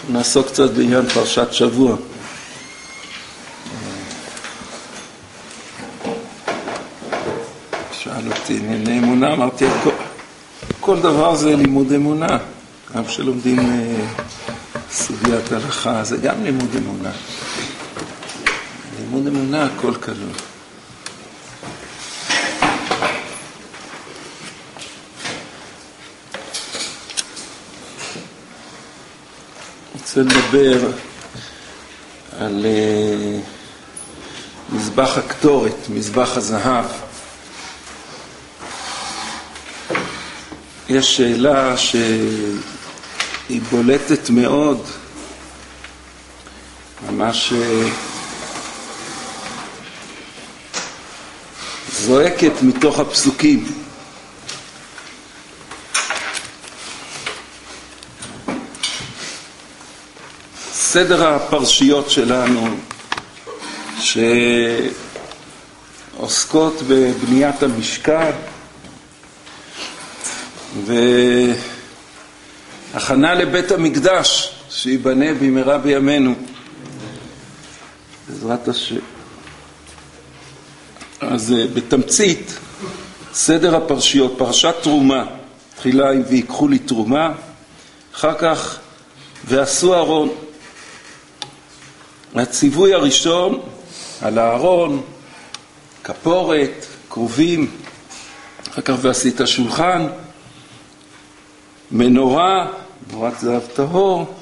נעסוק קצת בעניין פרשת שבוע. שאל אותי ענייני אמונה, אמרתי, כל דבר זה לימוד אמונה. גם שלומדים סוגיית הלכה, זה גם לימוד אמונה. לימוד אמונה, הכל כלול. רוצה לדבר על מזבח הקטורת, מזבח הזהב. יש שאלה שהיא בולטת מאוד, ממש זועקת מתוך הפסוקים. סדר הפרשיות שלנו שעוסקות בבניית המשכן והכנה לבית המקדש שיבנה במהרה בימינו בעזרת השם. אז בתמצית סדר הפרשיות, פרשת תרומה, תחילה ויקחו לי תרומה, אחר כך ועשו אהרון. הציווי הראשון על הארון, כפורת, כרובים, אחר כך ועשית שולחן, מנורה, נורת זהב טהור.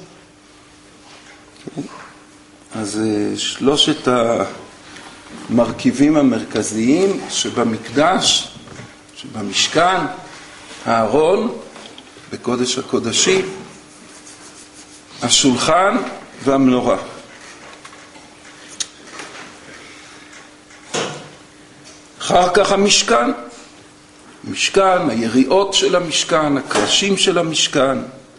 אז שלושת המרכיבים המרכזיים שבמקדש, שבמשכן, הארון בקודש הקודשים, השולחן והמנורה. אחר כך המשכן, משכן, היריעות של המשכן, הקרשים של המשכן.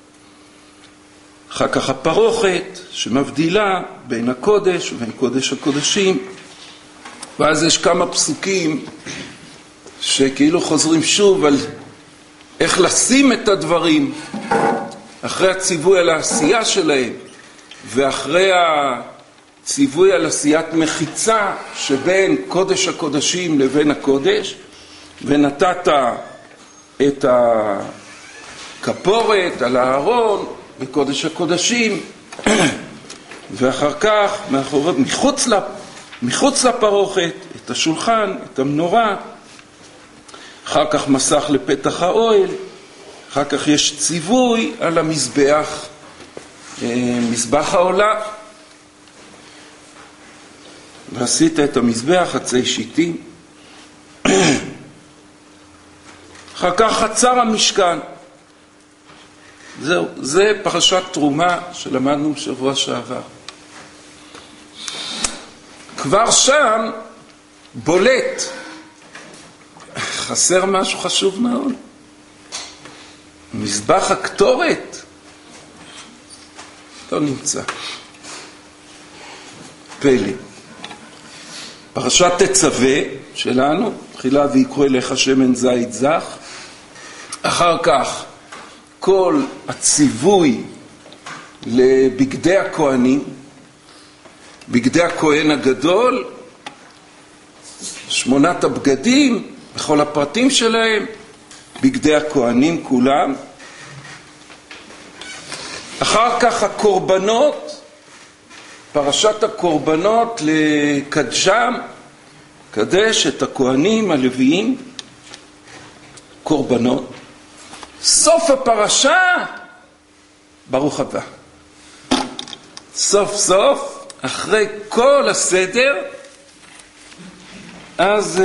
אחר כך הפרוכת שמבדילה בין הקודש ובין קודש הקודשים. ואז יש כמה פסוקים שכאילו חוזרים שוב על איך לשים את הדברים אחרי הציווי על העשייה שלהם ואחרי ציווי על עשיית מחיצה שבין קודש הקודשים לבין הקודש, ונתת את הכפורת על הארון בקודש הקודשים, ואחר כך מחוץ לפרוכת את השולחן, את המנורה, אחר כך מסך לפתח האוהל, אחר כך יש ציווי על המזבח, מזבח העולה. ועשית את המזבח עצי שיטים. אחר כך חצר המשכן. זהו, זה פרשת תרומה שלמדנו שבוע שעבר. כבר שם בולט, חסר משהו חשוב מאוד. מזבח הקטורת לא נמצא. פלא. פרשת תצווה שלנו, תחילה ויקחו אליך שמן זית זך, אחר כך כל הציווי לבגדי הכהנים, בגדי הכהן הגדול, 8 הבגדים, בכל הפרטים שלהם, בגדי הכהנים כולם. אחר כך הקורבנות, פרשת הקורבנות לקדשם, קדש את הכהנים הלוויים, קורבנות. סוף הפרשה, ברוך הבא. סוף סוף, אחרי כל הסדר, אז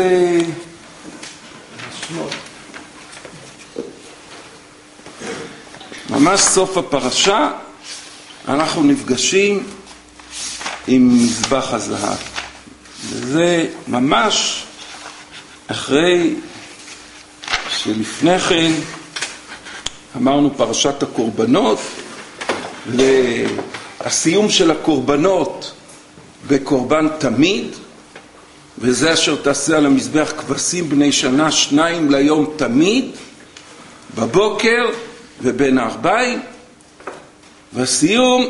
ממש סוף הפרשה, אנחנו נפגשים עם מזבח הזהב. וזה ממש אחרי שלפני כן אמרנו פרשת הקורבנות, הסיום של הקורבנות בקורבן תמיד, וזה אשר תעשה על המזבח כבשים בני שנה 2 ליום תמיד, בבוקר ובין הערביים, והסיום,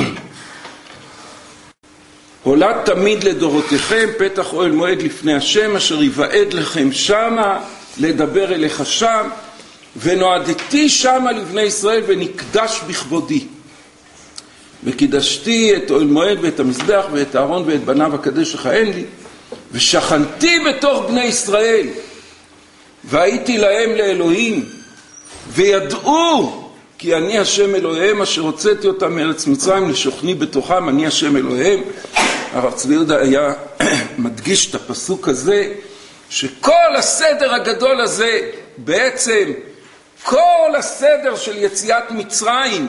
הולד תמיד לדורותיכם פתח אוהל מועד לפני השם אשר יוועד לכם שמה לדבר אליך שם, ונועדתי שמה לבני ישראל ונקדש בכבודי. וקידשתי את אוהל מועד ואת המזבח ואת אהרון ואת בניו הקדש לכהן לי, ושכנתי בתוך בני ישראל, והייתי להם לאלוהים, וידעו כי אני השם אלוהיהם אשר הוצאתי אותם מארץ מצרים לשוכני בתוכם, אני השם אלוהיהם. הרב צבי יהודה היה מדגיש את הפסוק הזה, שכל הסדר הגדול הזה, בעצם כל הסדר של יציאת מצרים,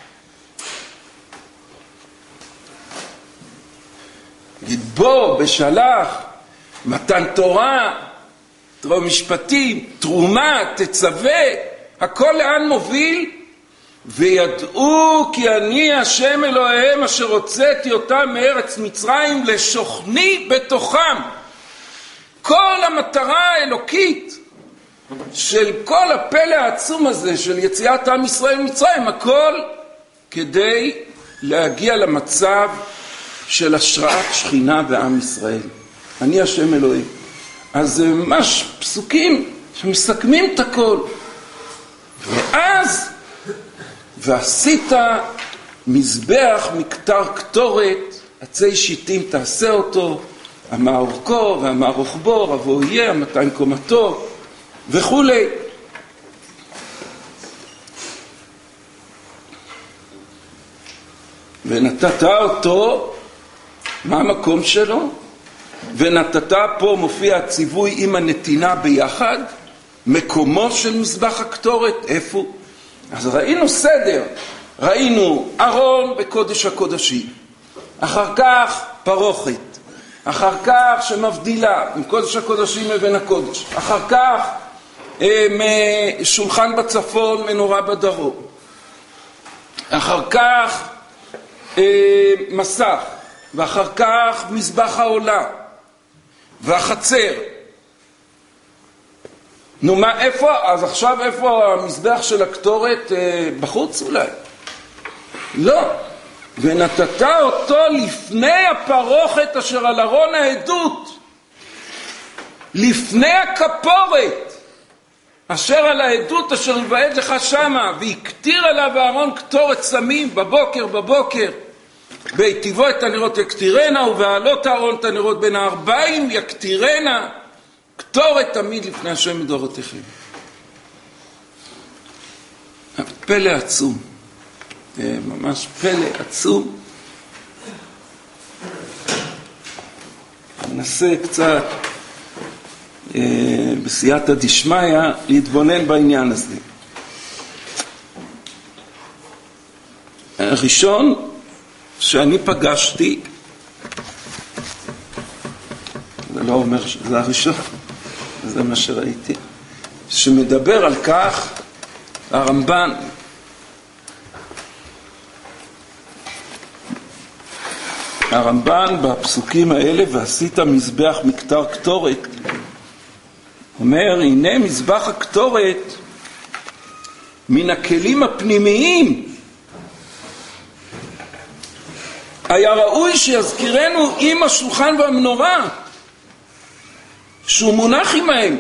בו בשלח, מתן תורה, תורה משפטים, תרומה, תצווה, הכל לאן מוביל? וידעו כי אני השם אלוהיהם אשר הוצאתי אותם מארץ מצרים לשוכני בתוכם. כל המטרה האלוקית של כל הפלא העצום הזה של יציאת עם ישראל ממצרים, הכל כדי להגיע למצב של השראת שכינה בעם ישראל. אני השם אלוהים. אז זה ממש פסוקים שמסכמים את הכל. ואז ועשית מזבח מכתר קטורת, עצי שיטים תעשה אותו, המה אורכו והמה רוחבו, רבו יהיה, 200 קומתו וכו'. ונתת אותו, מה המקום שלו? ונתת, פה מופיע הציווי עם הנתינה ביחד, מקומו של מזבח הקטורת, איפה? אז ראינו סדר, ראינו ארון בקודש הקודשים, אחר כך פרוכת, אחר כך שמבדילה עם קודש הקודשים לבין הקודש, אחר כך שולחן בצפון, מנורה בדרום, אחר כך מסך, ואחר כך מזבח העולה והחצר. נו מה, איפה? אז עכשיו איפה המזבח של הקטורת? בחוץ אולי? לא. ונתת אותו לפני הפרוכת אשר על ארון העדות, לפני הכפורת אשר על העדות אשר יבעד לך שמה, ויקטיר עליו אהרון קטורת סמים בבוקר ביטיבו את הנרות יקטירנה, ובעלות אהרון את הנרות בין הארבעים יקטירנה, קטורת תמיד לפני השם מדורותיכם. פלא עצום, ממש פלא עצום. ננסה קצת בסייעתא דשמיא להתבונן בעניין הזה. הראשון שאני פגשתי, זה לא אומר שזה הראשון, זה מה שראיתי, שמדבר על כך הרמב"ן, בפסוקים האלה, ועשית מזבח מכתר קטורת, אומר, הנה מזבח הקטורת מן הכלים הפנימיים, היה ראוי שיזכירנו עם השולחן והמנורה שהוא מונח עמהם.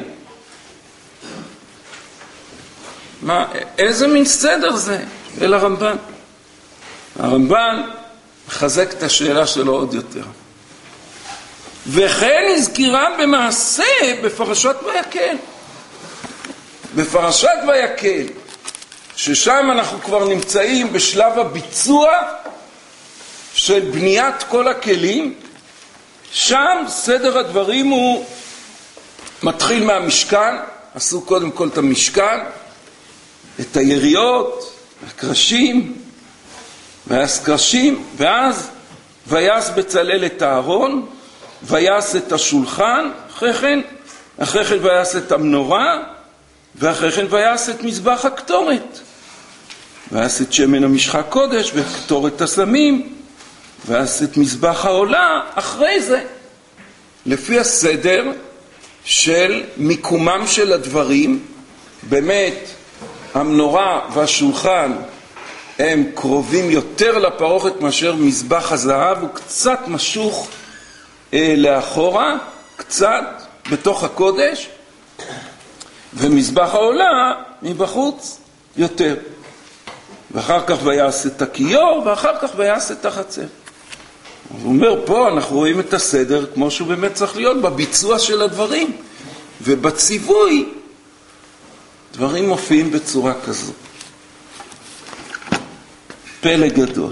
מה, איזה מין סדר זה? אל הרמב"ן. הרמב"ן מחזק את השאלה שלו עוד יותר. וכן הזכירם במעשה בפרשת ויקל. בפרשת ויקל, ששם אנחנו כבר נמצאים בשלב הביצוע של בניית כל הכלים, שם סדר הדברים הוא מתחיל מהמשכן, עשו קודם כל את המשכן, את היריות, הקרשים, ויעש קרשים, ואז ויעש בצלאל את הארון, ויעש את השולחן, אחרי כן ויעש את המנורה, ואחרי כן ויעש את מזבח הקטורת, ויעש את שמן המשחה קודש וקטורת הסמים, ויעש את מזבח העולה אחרי זה, לפי הסדר של מיקומם של הדברים. באמת המנורה והשולחן הם קרובים יותר לפרוכת מאשר מזבח הזהב, הוא קצת משוך לאחורה, קצת בתוך הקודש, ומזבח העולה מבחוץ יותר. ואחר כך ויעש את הכיור, ואחר כך ויעש את החצר. הוא אומר, פה אנחנו רואים את הסדר כמו שהוא באמת צריך להיות, בביצוע של הדברים. ובציווי, דברים מופיעים בצורה כזו. פלא גדול.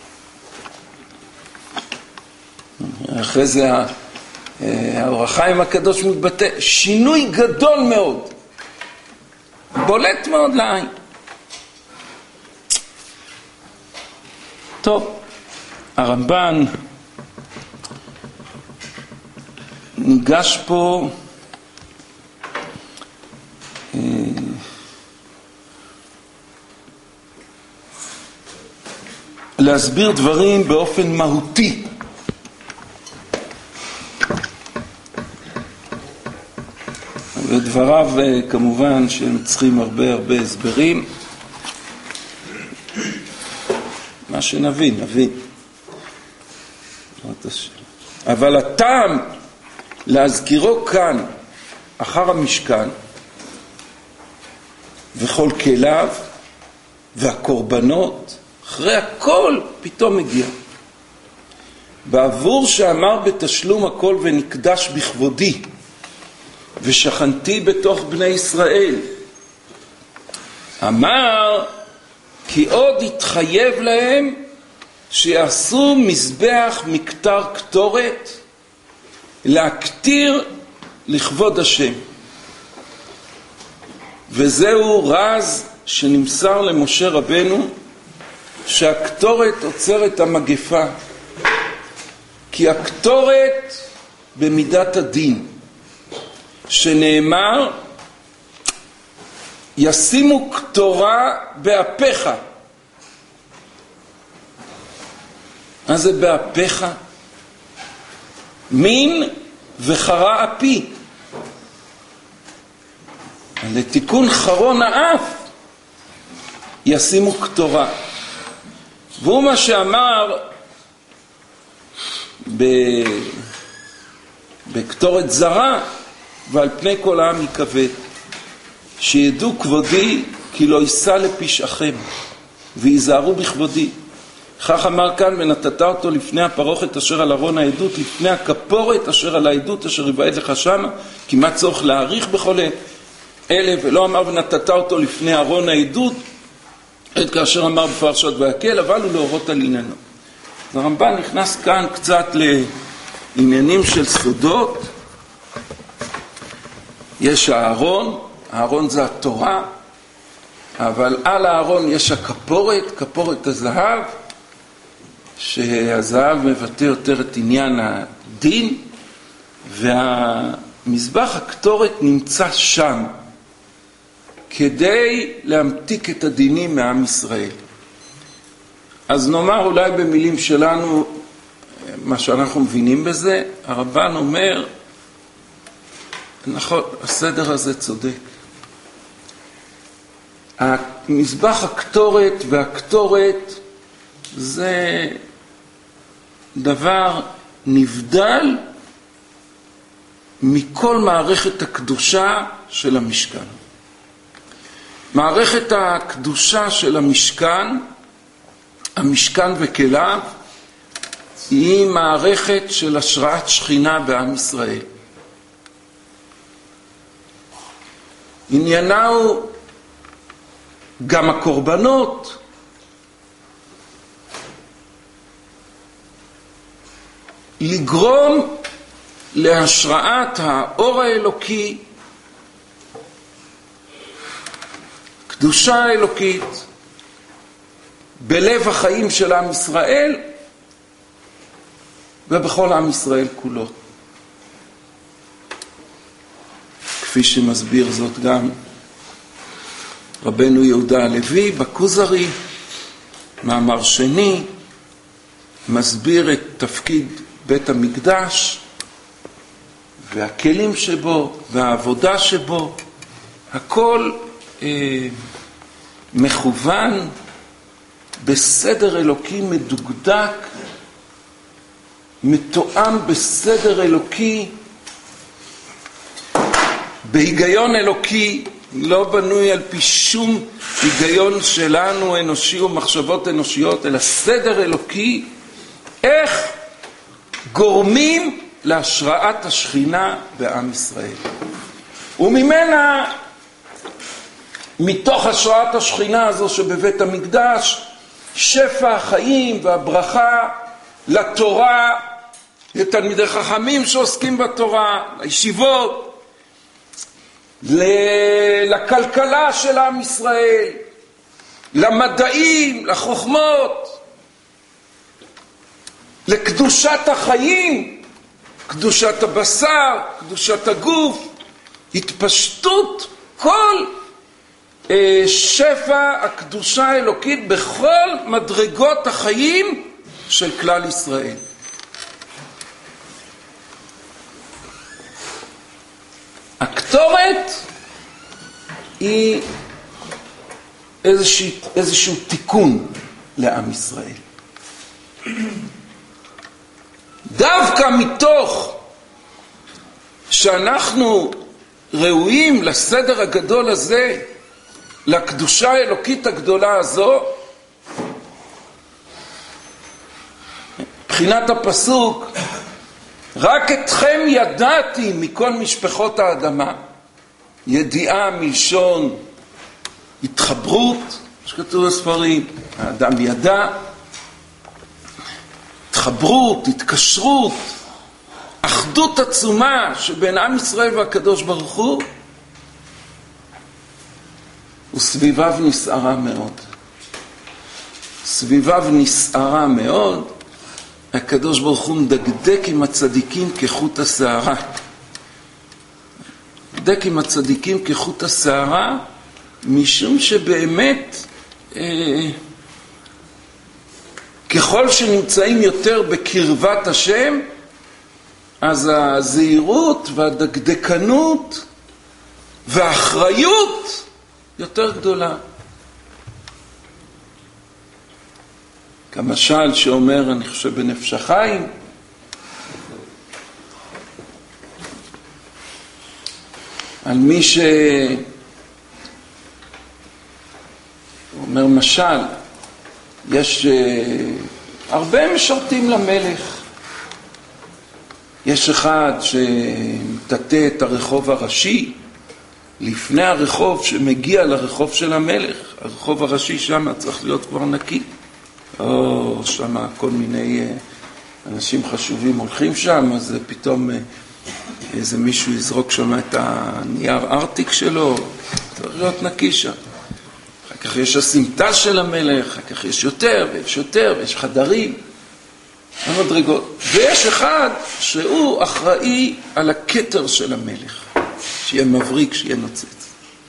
אחרי זה האור החיים הקדוש מתבטא, שינוי גדול מאוד. בולט מאוד לעין. טוב, הרמב"ן ניגש פה להסביר דברים באופן מהותי. ודבריו כמובן שהם צריכים הרבה הסברים. מה שנבין, נבין. אבל הטעם להזכירו כאן אחר המשכן וכל כליו והקורבנות, אחרי הכל פתאום מגיע. בעבור שאמר בתשלום הכל ונקדש בכבודי ושכנתי בתוך בני ישראל, אמר כי עוד התחייב להם שיעשו מזבח מקטר קטורת להקטיר לכבוד השם. וזהו רז שנמסר למשה רבנו, שהקטורת עוצרת המגפה, כי הקטורת במידת הדין, שנאמר ישימו קטורה באפיך. מה זה באפיך? מין וחרה אפי. לתיקון חרון האף ישימו קטורה. והוא מה שאמר בקטורת זרה, ועל פני כל העם יכבד, שידעו כבודי כי לא יישא לפשעכם ויזהרו בכבודי. כך אמר כאן, ונתת אותו לפני הפרוכת אשר על ארון העדות, לפני הכפורת אשר על העדות אשר יבעט לך שמה, כי מה צורך להאריך בכל אלה, ולא אמר ונתת אותו לפני ארון העדות, עד כאשר אמר בפרשת ויקל, אבל הוא להורות על עניינו. הרמב"ן נכנס כאן קצת לעניינים של סודות. יש הארון זה התורה, אבל על הארון יש הכפורת, כפורת הזהב, שהזהב מבטא יותר את עניין הדין, והמזבח הקטורת נמצא שם, כדי להמתיק את הדינים מעם ישראל. אז נאמר אולי במילים שלנו, מה שאנחנו מבינים בזה, הרמב"ן אומר, נכון, הסדר הזה צודק. המזבח הקטורת והקטורת זה דבר נבדל מכל מערכת הקדושה של המשכן. מערכת הקדושה של המשכן וכליו, היא מערכת של השראת שכינה בעם ישראל. עניינה הוא גם הקורבנות, לגרום להשראת האור האלוקי, קדושה האלוקית, בלב החיים של עם ישראל ובכל עם ישראל כולו. כפי שמסביר זאת גם רבנו יהודה הלוי בכוזרי, מאמר שני, מסביר את תפקיד בית המקדש והכלים שבו והעבודה שבו. הכל מכוון בסדר אלוקי מדוקדק, מתואם בסדר אלוקי, בהיגיון אלוקי, לא בנוי על פי שום היגיון שלנו אנושי או מחשבות אנושיות, אלא סדר אלוקי, איך גורמים להשראת השכינה בעם ישראל. וממנה, מתוך השראת השכינה הזו שבבית המקדש, שפע החיים והברכה לתורה, לתלמידי חכמים שעוסקים בתורה, לישיבות, לכלכלה של עם ישראל, למדעים, לחוכמות, לקדושת החיים, קדושת הבשר, קדושת הגוף, התפשטות כל שפע הקדושה האלוקית בכל מדרגות החיים של כלל ישראל. הקטורת היא איזשהו תיקון לעם ישראל. דווקא מתוך שאנחנו ראויים לסדר הגדול הזה, לקדושה האלוקית הגדולה הזו, מבחינת הפסוק, רק אתכם ידעתי מכל משפחות האדמה. ידיעה מלשון התחברות, שכתוב בספרים, האדם ידע, התחברות, התקשרות, אחדות עצומה שבין עם ישראל והקדוש ברוך הוא, וסביביו נסערה מאוד. סביביו נסערה מאוד, הקדוש ברוך הוא מדקדק עם הצדיקים כחוט השערה. מדקדק עם הצדיקים כחוט השערה, משום שבאמת ככל שנמצאים יותר בקרבת השם, אז הזהירות והדקדקנות והאחריות יותר גדולה. כמשל שאומר, אני חושב בנפש החיים, על מי אומר משל, יש הרבה משרתים למלך. יש אחד שמטאטא את הרחוב הראשי, לפני הרחוב שמגיע לרחוב של המלך. הרחוב הראשי שם צריך להיות כבר נקי. או שם כל מיני אנשים חשובים הולכים שם, אז פתאום איזה מישהו יזרוק שם את הנייר ארטיק שלו, צריך להיות נקי שם. אחר כך יש הסמטה של המלך, אחר כך יש יותר ויש יותר ויש חדרים, המדרגות. ויש אחד שהוא אחראי על הכתר של המלך, שיהיה מבריק, שיהיה נוצץ.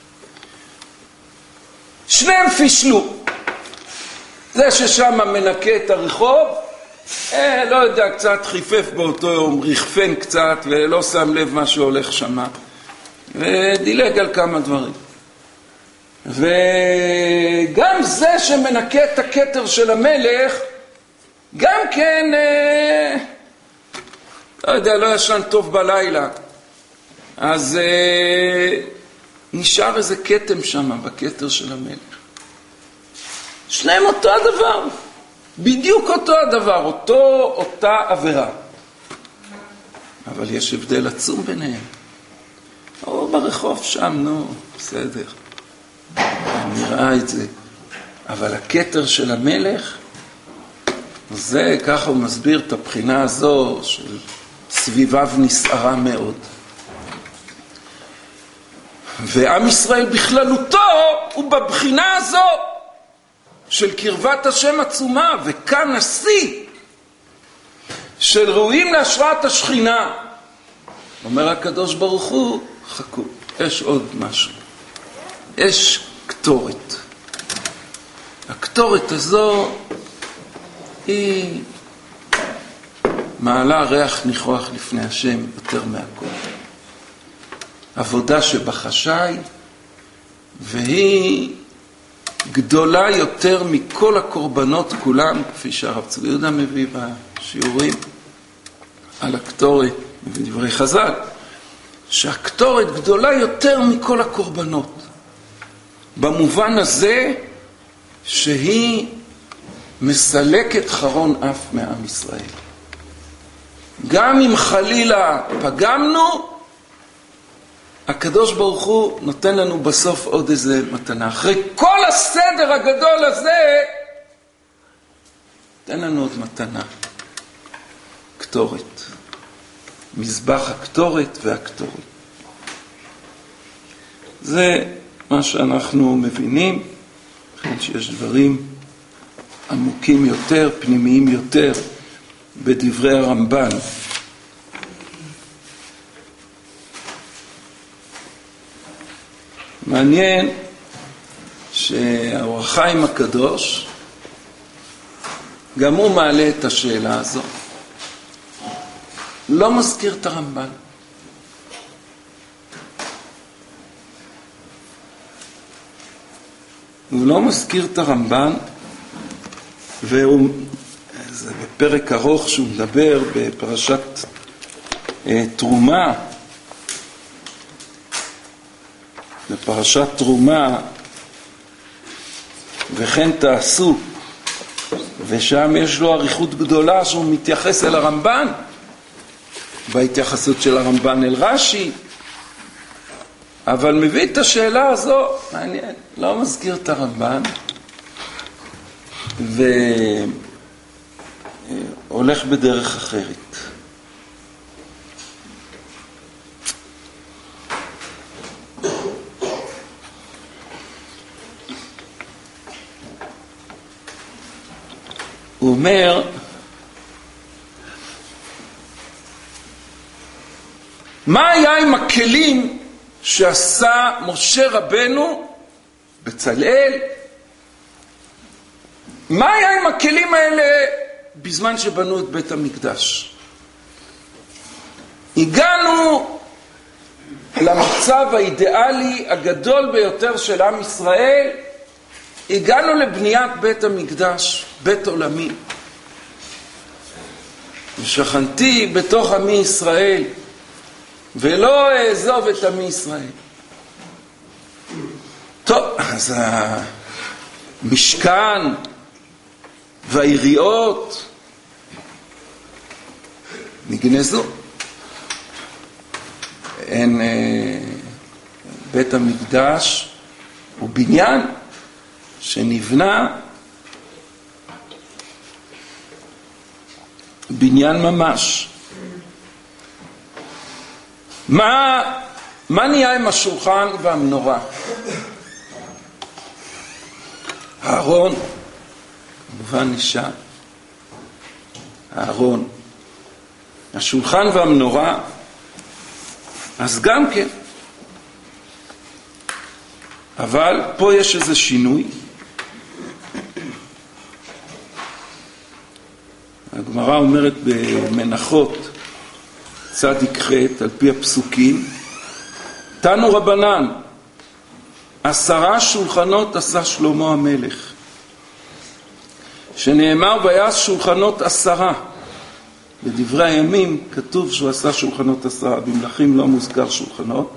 שניהם פישלו. זה ששם מנקה את הרחוב, לא יודע, קצת חיפף באותו יום, ריחפן קצת ולא שם לב מה שהולך שם, ודילג על כמה דברים. וגם זה שמנקה את הכתר של המלך, גם כן, לא יודע, לא ישן טוב בלילה, אז נשאר איזה כתם שם בכתר של המלך. שניהם אותו הדבר, בדיוק אותו הדבר, אותה עבירה. אבל יש הבדל עצום ביניהם. או ברחוב שם, נו, בסדר. נראה את זה. אבל הכתר של המלך, זה, ככה הוא מסביר את הבחינה הזו של סביביו נסערה מאוד. ועם ישראל בכללותו הוא בבחינה הזו של קרבת השם עצומה, וכאן השיא של ראויים להשראת השכינה. אומר הקדוש ברוך הוא, חכו, יש עוד משהו. יש קטורת. הקטורת הזו היא מעלה ריח ניחוח לפני השם יותר מהכל. עבודה שבחשאי, והיא גדולה יותר מכל הקורבנות כולם, כפי שהרב צבי יהודה מביא בשיעורים על הקטורת בדברי חז"ל, שהקטורת גדולה יותר מכל הקורבנות. במובן הזה שהיא מסלקת חרון אף מעם ישראל. גם אם חלילה פגמנו, הקדוש ברוך הוא נותן לנו בסוף עוד איזה מתנה. אחרי כל הסדר הגדול הזה, נותן לנו עוד מתנה. קטורת. מזבח הקטורת והקטורת. זה מה שאנחנו מבינים, לכן שיש דברים עמוקים יותר, פנימיים יותר, בדברי הרמב"ן. מעניין שהאור החיים הקדוש, גם הוא מעלה את השאלה הזו. לא מזכיר את הרמב"ן. הוא לא מזכיר את הרמב"ן, זה בפרק ארוך שהוא מדבר בפרשת תרומה, בפרשת תרומה, וכן תעשו, ושם יש לו עריכות גדולה שהוא מתייחס אל הרמב"ן, בהתייחסות של הרמב"ן אל רש"י, אבל מביא את השאלה הזו, מעניין, לא מזכיר את הרמב"ן, והולך בדרך אחרת. הוא אומר, מה היה עם הכלים שעשה משה רבנו, בצלאל? מה היה עם הכלים האלה בזמן שבנו את בית המקדש? הגענו למצב האידיאלי הגדול ביותר של עם ישראל, הגענו לבניית בית המקדש, בית עולמי. ושכנתי בתוך עמי ישראל, ולא אעזוב את עמי ישראל. טוב, אז המשכן והעיריות נגנזו. אין בית המקדש הוא בניין שנבנה, בניין ממש. מה נהיה עם השולחן והמנורה? הארון, כמובן נשאר, הארון, השולחן והמנורה, אז גם כן. אבל פה יש איזה שינוי. הגמרא אומרת במנחות צדיק ח' על פי הפסוקים, תנו רבנן, 10 שולחנות עשה שלמה המלך, שנאמר ויעש שולחנות 10. בדברי הימים כתוב שהוא עשה שולחנות 10, במלכים לא מוזכר שולחנות.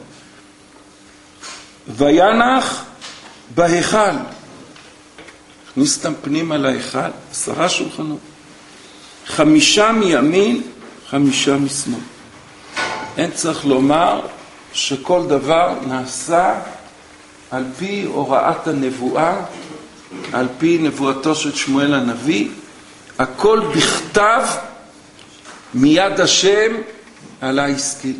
וינח בהיכל, הכניס אותם פנימה להיכל, 10 שולחנות, 5 מימין, 5 משמאל. אין צריך לומר שכל דבר נעשה על פי הוראת הנבואה, על פי נבואתו של שמואל הנביא, הכל בכתב מיד השם עלה השכיל.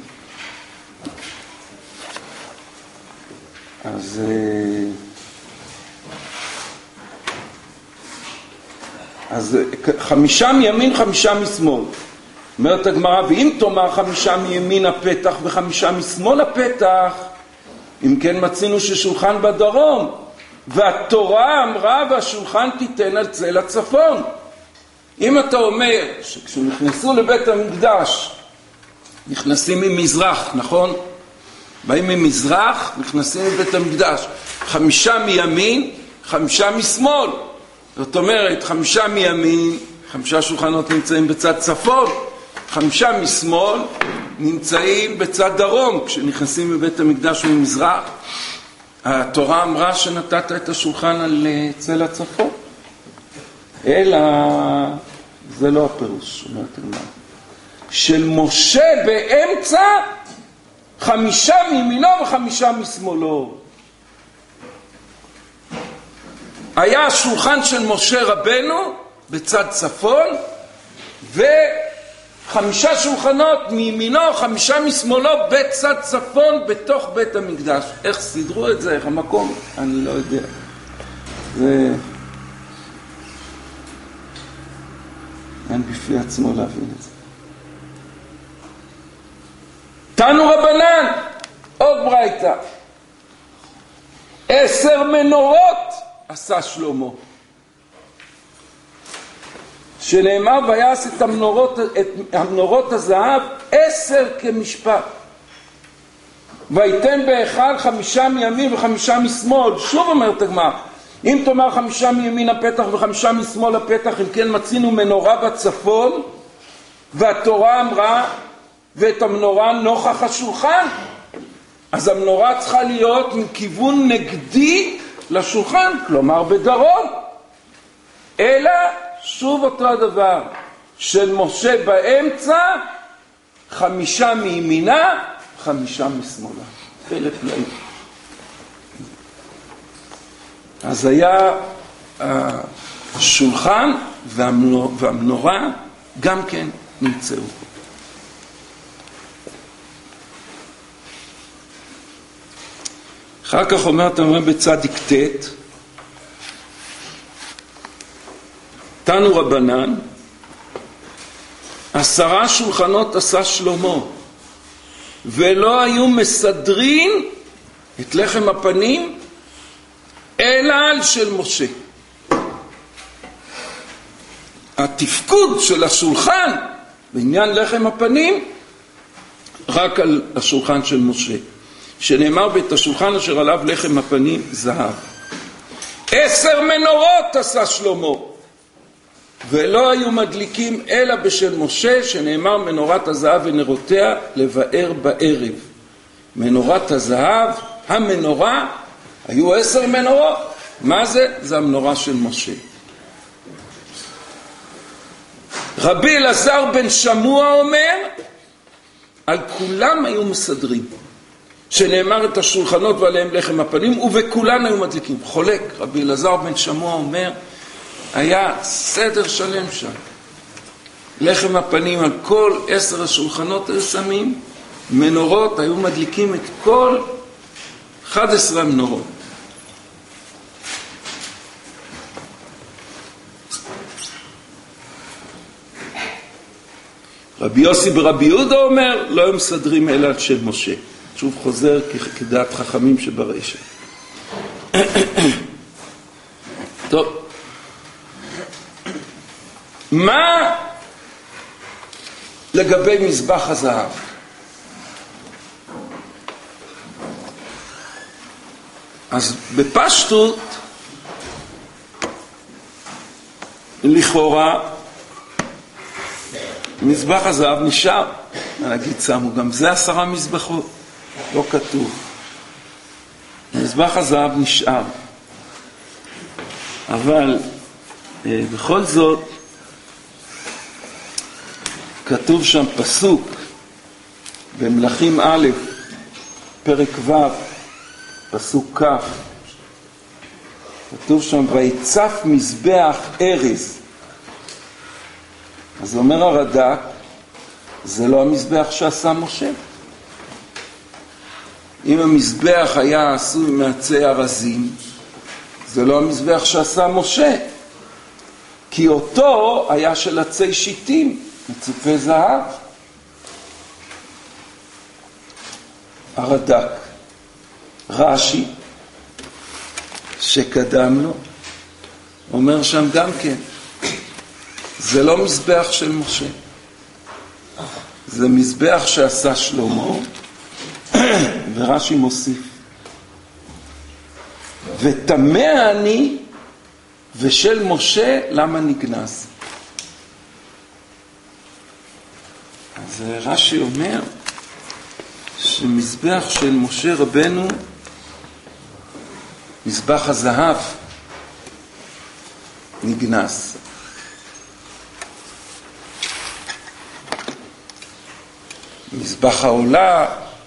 אז 5 מימין 5 משמאל. אומרת הגמרא, ואם תאמר 5 מימין הפתח ו5 משמאל הפתח, אם כן מצינו ששולחן בדרום, והתורה אמרה והשולחן תיתן על צל הצפון. אם אתה אומר שכשנכנסו לבית המקדש נכנסים ממזרח, נכון? באים ממזרח, נכנסים לבית המקדש, 5 מימין, 5 משמאל. זאת אומרת, 5 מימין, 5 שולחנות נמצאים בצד צפון, 5 משמאל נמצאים בצד דרום, כשנכנסים מבית המקדש ממזרח. התורה אמרה שנתת את השולחן על צל הצפון. אלא, זה לא הפירוש, אומרת הגמרא. של משה באמצע, 5 מימינו ו5 משמאלו. היה השולחן של משה רבנו בצד צפון, ו5 שולחנות מימינו, 5 משמאלו בצד צפון בתוך בית המקדש. איך סידרו את זה? איך המקום? אני לא יודע. זה... אין בפי עצמו להבין את זה. תנו רבנן, עוד ברייתא. 10 מנורות עשה שלמה. שנאמר ויעש את המנורות הזהב 10 כמשפט. ויתן בהיכל 5 מימין ו5 משמאל. שוב אומרת הגמרא, אם תאמר 5 מימין הפתח ו5 משמאל הפתח, אם כן מצינו מנורה בצפון, והתורה אמרה ואת המנורה נוכח השולחן, אז המנורה צריכה להיות מכיוון נגדי לשולחן, כלומר בדרום. אלא שוב אותו הדבר, של משה באמצע, 5 מימינה, 5 משמאלה. פלא פלאים. אז היה השולחן והמנורה גם כן נמצאו. אחר כך אומרת בצדיק ת', תנו רבנן, 10 שולחנות עשה שלמה, ולא היו מסדרים את לחם הפנים אלא על של משה. התפקוד של השולחן בעניין לחם הפנים רק על השולחן של משה, שנאמר בית השולחן אשר עליו לחם הפנים זהב. 10 מנורות עשה שלמה, ולא היו מדליקים אלא בשל משה, שנאמר מנורת הזהב ונרותיה לבאר בערב. מנורת הזהב, המנורה, היו 10 מנורות. מה זה? זה המנורה של משה. רבי אלעזר בן שמוע אומר, על כולם היו מסדרים, שנאמר את השולחנות ועליהם לחם הפנים, ובכולן היו מדליקים. חולק, רבי אלעזר בן שמוע אומר, היה סדר שלם שם. לחם הפנים על כל 10 השולחנות היו שמים, מנורות היו מדליקים את כל 11 המנורות. רבי יוסי ברבי יהודה אומר, לא היו מסדרים אלא על שם משה. שוב חוזר כדעת חכמים שברשת. טוב. מה לגבי מזבח הזהב? אז בפשטות, לכאורה, מזבח הזהב נשאר. נגיד שמו, גם זה 10 מזבחות. לא כתוב. מזבח הזהב נשאר. אבל בכל זאת, כתוב שם פסוק במלכים א', פרק ו', פסוק כ', כתוב שם ויצף מזבח ארז. אז אומר הרד"ק, זה לא המזבח שעשה משה. אם המזבח היה עשוי מעצי ארזים, זה לא המזבח שעשה משה, כי אותו היה של עצי שיטים, מצופי זהב. הרד"ק, רש"י, שקדם לו, אומר שם גם כן, זה לא מזבח של משה, זה מזבח שעשה שלמה, ורש"י מוסיף. ותמה אני, ושל משה למה נגנז? אז רש"י אומר שמזבח של משה רבנו, מזבח הזהב, נגנז. מזבח העולה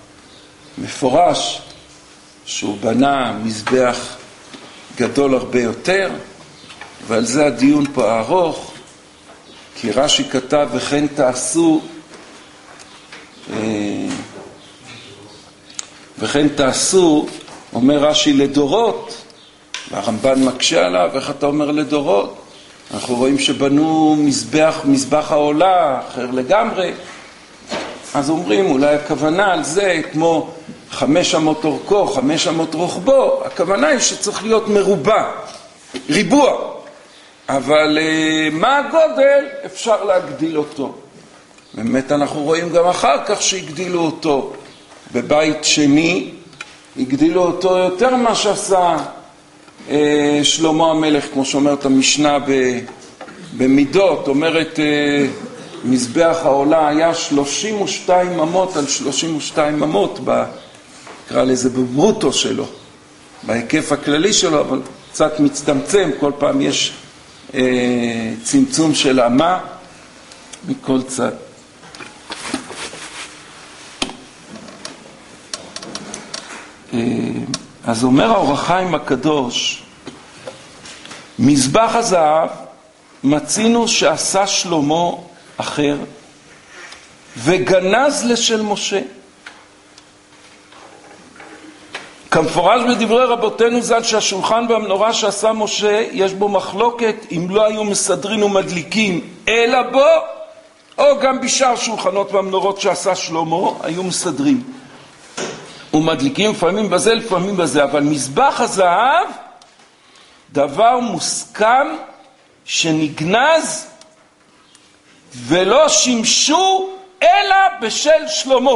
מפורש שהוא בנה מזבח גדול הרבה יותר, ועל זה הדיון פה ארוך, כי רש"י כתב וכן תעשו, אומר רש"י לדורות, והרמב"ן מקשה עליו, איך אתה אומר לדורות? אנחנו רואים שבנו מזבח העולה אחר לגמרי, אז אומרים אולי הכוונה על זה כמו 500 אורכו, 500 רוחבו, הכוונה היא שצריך להיות ריבוע, אבל מה הגודל? אפשר להגדיל אותו. באמת אנחנו רואים גם אחר כך שהגדילו אותו. בבית שני הגדילו אותו יותר מה שעשה שלמה המלך, כמו שאומרת המשנה במידות, אומרת מזבח העולה היה 32 אמות על 32 אמות, נקרא לזה בברוטו שלו, בהיקף הכללי שלו, אבל קצת מצטמצם, כל פעם יש צמצום של אמה מכל צד. אז אומר האור החיים הקדוש, מזבח הזהב מצינו שעשה שלמה אחר וגנז לשל משה. כמפורש בדברי רבותינו ז"ל שהשולחן והמנורה שעשה משה יש בו מחלוקת אם לא היו מסדרים ומדליקים אלא בו, או גם בשאר שולחנות והמנורות שעשה שלמה היו מסדרים ומדליקים לפעמים בזה לפעמים בזה. אבל מזבח הזהב דבר מוסכם שנגנז ולא שימשו אלא בשל שלמה,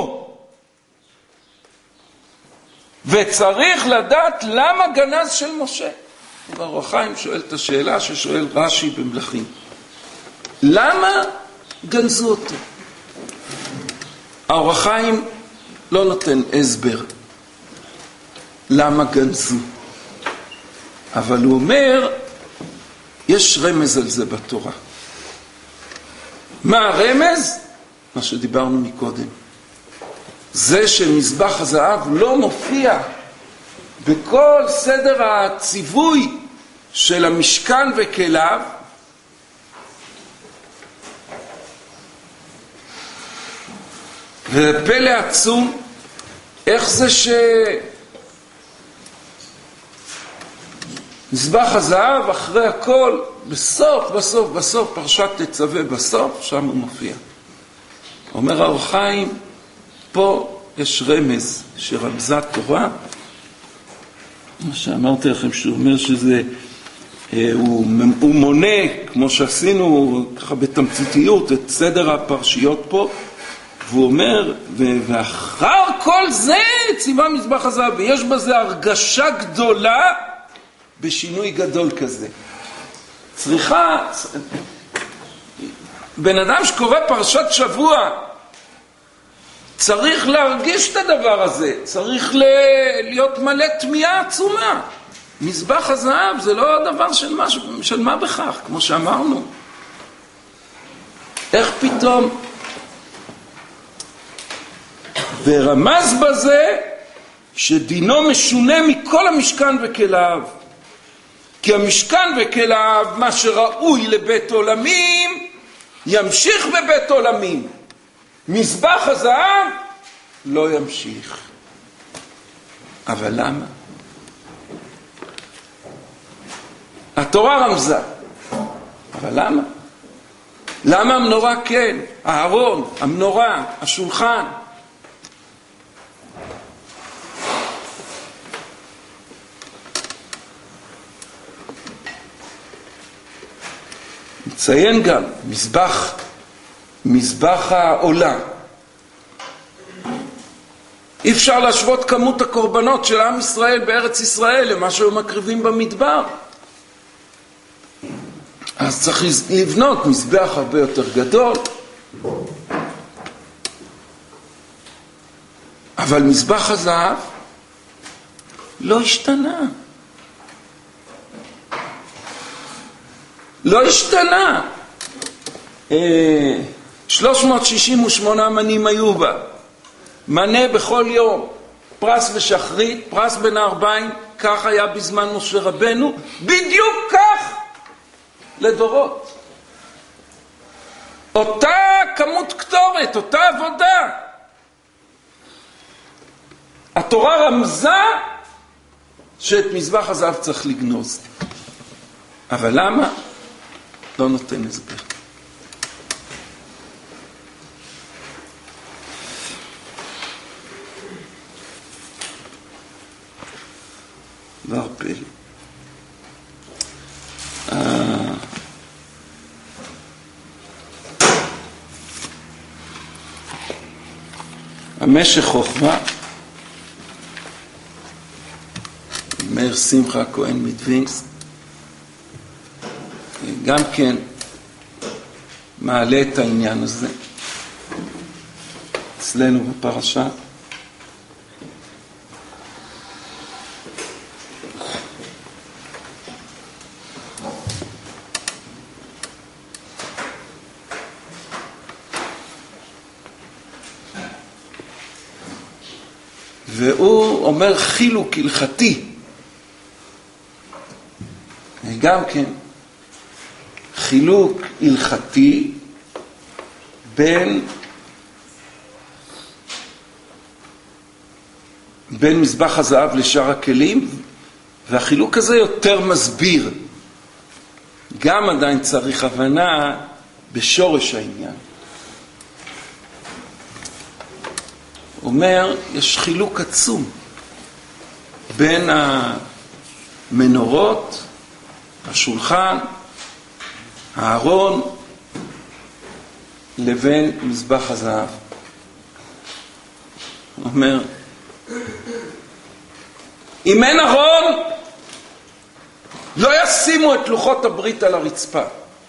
וצריך לדעת למה גנז של משה. האור החיים שואל את השאלה ששואל רש"י במלכים, למה גנזו אותו? האור החיים לא נותן הסבר למה גנזו, אבל הוא אומר יש רמז על זה בתורה. מה הרמז? מה שדיברנו מקודם, זה שמזבח הזהב לא מופיע בכל סדר הציווי של המשכן וכליו, ופלא עצום, איך זה מזבח הזהב אחרי הכל בסוף פרשת תצווה בסוף, שם הוא מופיע. אומר האור החיים, פה יש רמז שרמזה תורה, מה שאמרתי לכם שהוא אומר שזה, הוא מונה, כמו שעשינו ככה בתמציתיות, את סדר הפרשיות פה, והוא אומר, ואחר כל זה ציווה מזבח הזהב, ויש בזה הרגשה גדולה בשינוי גדול כזה. צריכה, בן אדם שקורא פרשת שבוע, צריך להרגיש את הדבר הזה, צריך להיות מלא תמיהה עצומה. מזבח הזהב זה לא דבר של מה בכך, כמו שאמרנו. איך פתאום? ורמז בזה שדינו משונה מכל המשכן וכליו. כי המשכן וכליו, מה שראוי לבית עולמים, ימשיך בבית עולמים. מזבח הזהב לא ימשיך. אבל למה? התורה רמזה. אבל למה? למה המנורה כן? הארון, המנורה, השולחן. נציין גם מזבח העולה. אי אפשר להשוות כמות הקורבנות של עם ישראל בארץ ישראל למה שהיו מקריבים במדבר. אז צריך לבנות מזבח הרבה יותר גדול. אבל מזבח הזהב לא השתנה. לא השתנה. 368 מנים היו בה. מנה בכל יום, פרס ושחרית, פרס בין הערביים, כך היה בזמן משה רבנו, בדיוק כך לדורות. אותה כמות קטורת, אותה עבודה. התורה רמזה שאת מזבח הזהב צריך לגנוז. אבל למה? לא נותן הסבר. דבר פלא. המשך חוכמה, מאיר שמחה כהן מדווינסק, גם כן מעלה את העניין הזה אצלנו בפרשה. והוא אומר חילוק הלכתי, גם כן חילוק הלכתי בין מזבח הזהב לשאר הכלים, והחילוק הזה יותר מסביר. גם עדיין צריך הבנה בשורש העניין. אומר, יש חילוק עצום בין המנורות, השולחן, הארון, לבין מזבח הזהב. אומר, אם אין ארון, לא ישימו את לוחות הברית על הרצפה.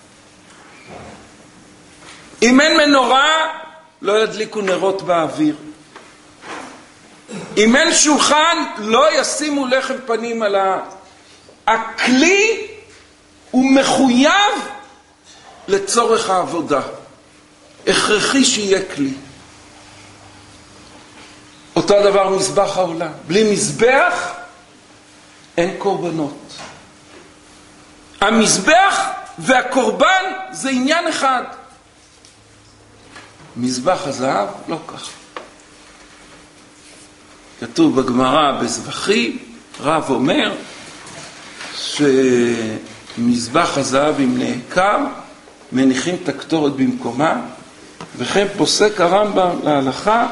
אם אין מנורה, לא ידליקו נרות באוויר. אם אין שולחן, לא ישימו לחם פנים על הכלי הוא מחויב לצורך העבודה. הכרחי שיהיה כלי. אותו דבר מזבח העולה. בלי מזבח אין קורבנות. המזבח והקורבן זה עניין אחד. מזבח הזהב לא כך. כתוב בגמרא בזבחים, רב אומר שמזבח הזהב אם נעקר, מניחים את הקטורת במקומה, וכן פוסק הרמב"ם להלכה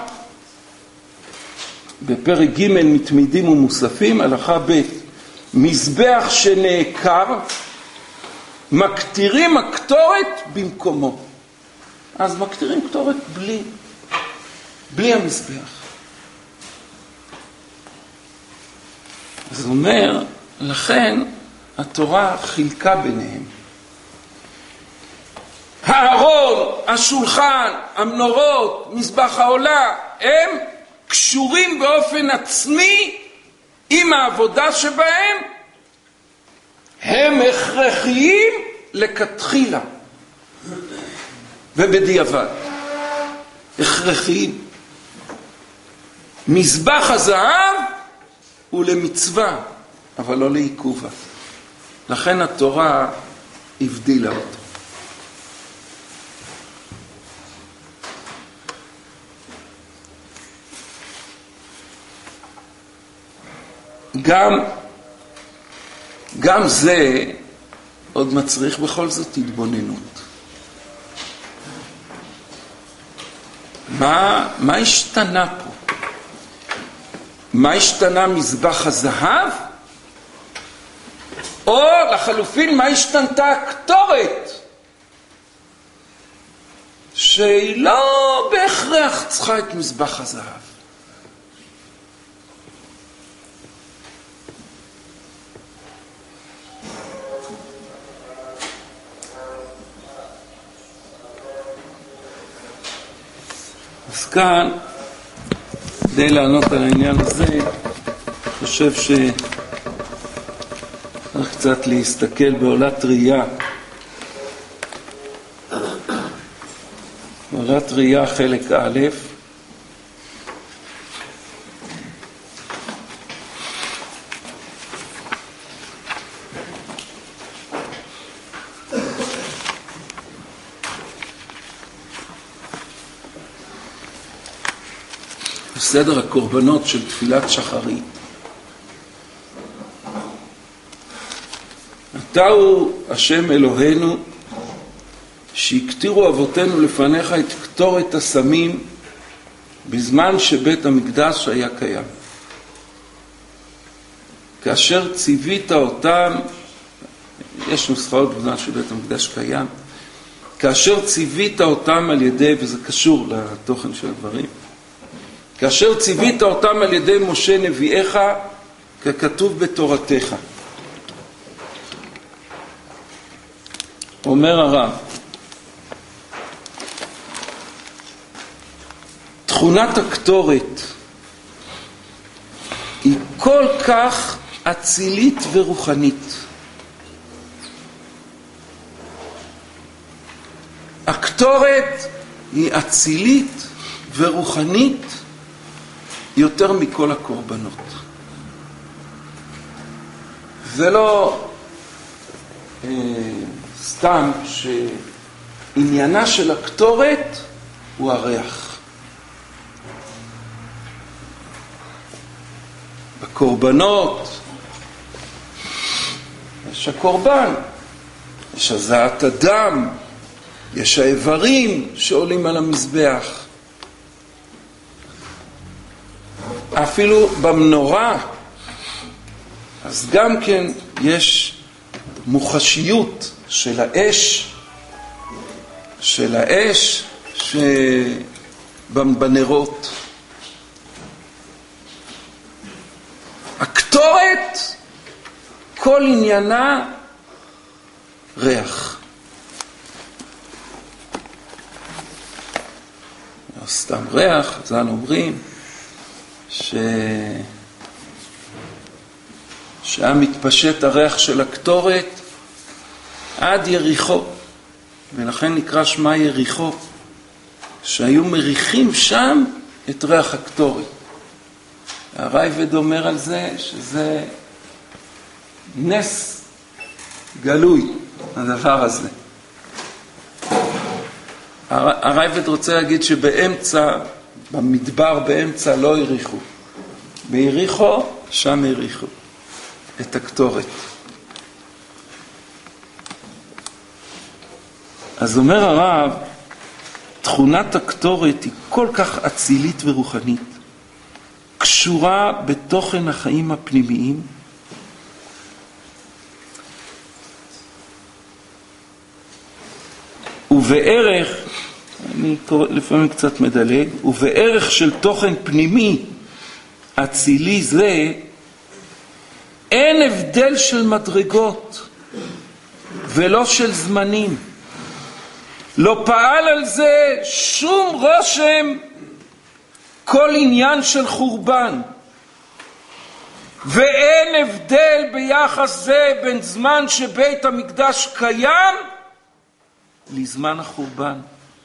בפרק ג' מתמידים ומוספים, הלכה ב', מזבח שנעקר, מקטירים הקטורת במקומו. אז מקטירים קטורת בלי המזבח. אז אומר, לכן התורה חילקה ביניהם. הארון, השולחן, המנורות, מזבח העולה, הם קשורים באופן עצמי עם העבודה שבהם, הם הכרחיים לכתחילה ובדיעבד. הכרחיים. מזבח הזהב הוא למצווה, אבל לא לעיכובה. לכן התורה הבדילה אותו. גם זה עוד מצריך בכל זאת התבוננות. מה השתנה פה? מה השתנה מזבח הזהב? או לחלופין, מה השתנתה הקטורת? שהיא לא בהכרח צריכה את מזבח הזהב. אז כאן, כדי לענות על העניין הזה, אני חושב שצריך קצת להסתכל בעולת ראייה. בעולת ראייה חלק א', סדר הקורבנות של תפילת שחרית. אתה הוא השם אלוהינו שהקטירו אבותינו לפניך את קטורת הסמים בזמן שבית המקדש היה קיים. כאשר ציווית אותם, יש נוסחאות בזמן שבית המקדש קיים, כאשר ציווית אותם על ידי, וזה קשור לתוכן של הדברים, כאשר ציווית אותם על ידי משה נביאך ככתוב בתורתך. אומר הרב, תכונת הקטורת היא כל כך אצילית ורוחנית. הקטורת היא אצילית ורוחנית יותר מכל הקורבנות. זה לא סתם שעניינה של הקטורת הוא הריח. בקורבנות יש הקורבן, יש הזעת הדם, יש האיברים שעולים על המזבח. אפילו במנורה, אז גם כן יש מוחשיות של האש, בנרות. הקטורת, כל עניינה ריח. לא סתם ריח, זה אומרים, שהיה מתפשט הריח של הקטורת עד יריחו, ולכן נקרא שמה יריחו, שהיו מריחים שם את ריח הקטורת. הרייבד אומר על זה שזה נס גלוי, הדבר הזה. הרייבד רוצה להגיד שבאמצע, במדבר באמצע לא יריחו. ביריחו, שם יריחו את הקטורת. אז אומר הרב, תכונת הקטורת היא כל כך אצילית ורוחנית, קשורה בתוכן החיים הפנימיים, ובערך, אני לפעמים קצת מדלג, ובערך של תוכן פנימי אצילי זה, אין הבדל של מדרגות ולא של זמנים. לא פעל על זה שום רושם כל עניין של חורבן. ואין הבדל ביחס זה בין זמן שבית המקדש קיים לזמן החורבן.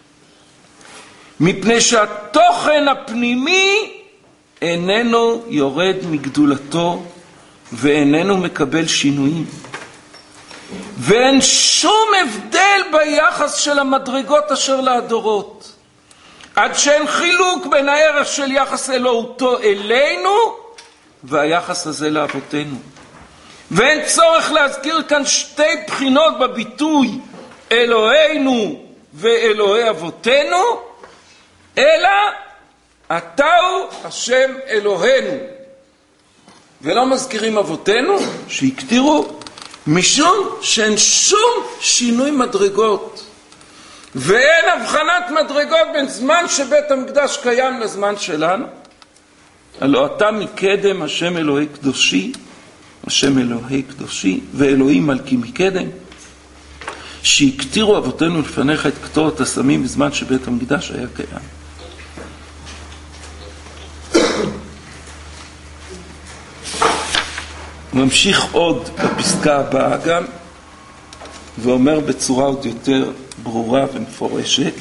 מפני שהתוכן הפנימי איננו יורד מגדולתו ואיננו מקבל שינויים. ואין שום הבדל ביחס של המדרגות אשר להדורות. עד שאין חילוק בין הערך של יחס אלוהותו אלינו והיחס הזה לאבותינו. ואין צורך להזכיר כאן שתי בחינות בביטוי אלוהינו ואלוהי אבותינו, אלא אתה הוא השם אלוהינו. ולא מזכירים אבותינו שהקטירו, משום שאין שום שינוי מדרגות. ואין הבחנת מדרגות בין זמן שבית המקדש קיים לזמן שלנו. הלא אתה מקדם השם אלוהי קדושי, השם אלוהי קדושי, ואלוהים מלכי מקדם, שהקטירו אבותינו לפניך את קטורת הסמים בזמן שבית המקדש היה קיים. ממשיך עוד בפסקה הבאה גם, ואומר בצורה עוד יותר ברורה ומפורשת,